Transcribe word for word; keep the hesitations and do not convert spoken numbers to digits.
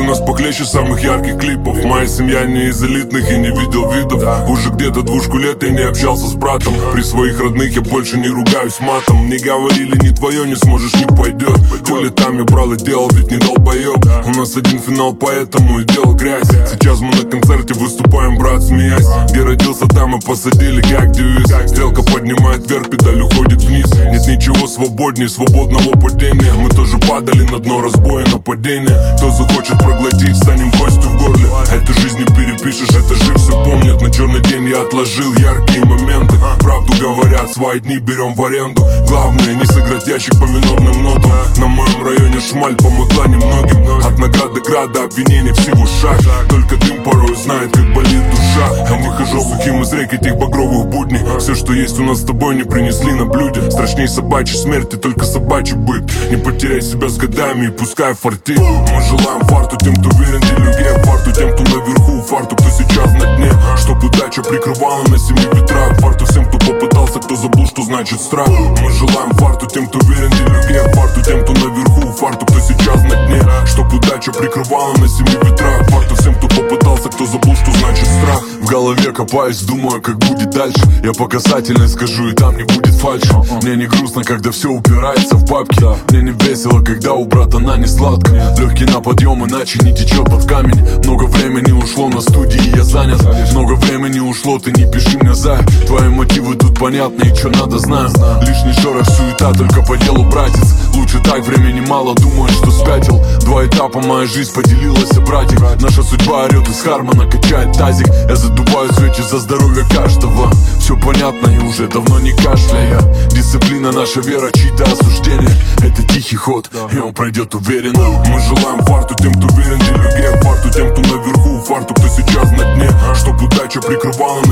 нас похлеще самых ярких клипов. Моя семья не из элитных и не видел видов. Уже где-то двушку лет я не общался с братом. При своих родных я больше не ругаюсь матом. Мне говорили, не твое, не сможешь, не пойдет. Хули там я брал и делал, ведь не долбоеб. У нас один финал, поэтому и делал грязь. Сейчас мы на концерте выступаем, брат, смеясь. Где родился, там и посадили, как девиз. Стрелка поднимает вверх, педаль уходит вниз. Нет ничего свободнее свободного падения. Мы тоже падали на дно разбоя, нападения. Кто захочет проглотить, станем костью в горле. Эту жизнь не перепишешь, этажи все помнят. На черный день я отложил яркие моменты. Правду говорят, свои дни берем в аренду. Главное не сыграть ящик по минорным нотам. На моем районе шмаль помогла немногим. От наград до града обвинений всего шаг. Только дым порой знает, как болит душа. Я выхожу сухим из рек этих багровых будней. Все, что есть у нас с тобой, не принесли на блюде. Страшней собачьей смерти, только собачий быт. Не потеряй себя с годами и пускай фартит. Мы желаем фарту тем, кто верен делюге. Фарту тем, кто наверху, фарту, кто сейчас на дне. Чтоб удача прикрывала на семи ветрах. Фарту всем, кто попытался, кто забыл, что значит страх. Мы желаем фарту тем, кто верен делюге. Фарту тем, кто наверху, фарту, кто сейчас на дне. Чтоб удача прикрывала на семи ветрах. Фарту всем, кто попытался, кто забыл, что значит страх. В голове копаюсь, думаю, как будет дальше. Я по касательной скажу, и там не будет фальши. Мне не грустно, когда все упирается в бабки. Мне не весело, когда у брата она не сладко. Легкий на подъем, иначе не течет под камень. Много времени ушло на студии, я занят. Много времени ушло, ты не пиши мне за. Твои мотивы тут понятны, и что надо знаю. Лишний шорох, суета, только по делу, братец. Лучше так, времени мало, думаю, что спятил. Два этапа, моя жизнь поделилась, братик. Наша судьба орет из Хармона, качает тазик. Я задуваю свечи за здоровье каждого. Все понятно и уже давно не кашляя. Дисциплина, наша вера, чьи-то осуждения. Это тихий ход, и он пройдет уверенно. Мы желаем фарту тем, кто верен делюге. Фарту тем, кто наверху, фарту, кто сейчас на дне. Чтоб удача прикрывала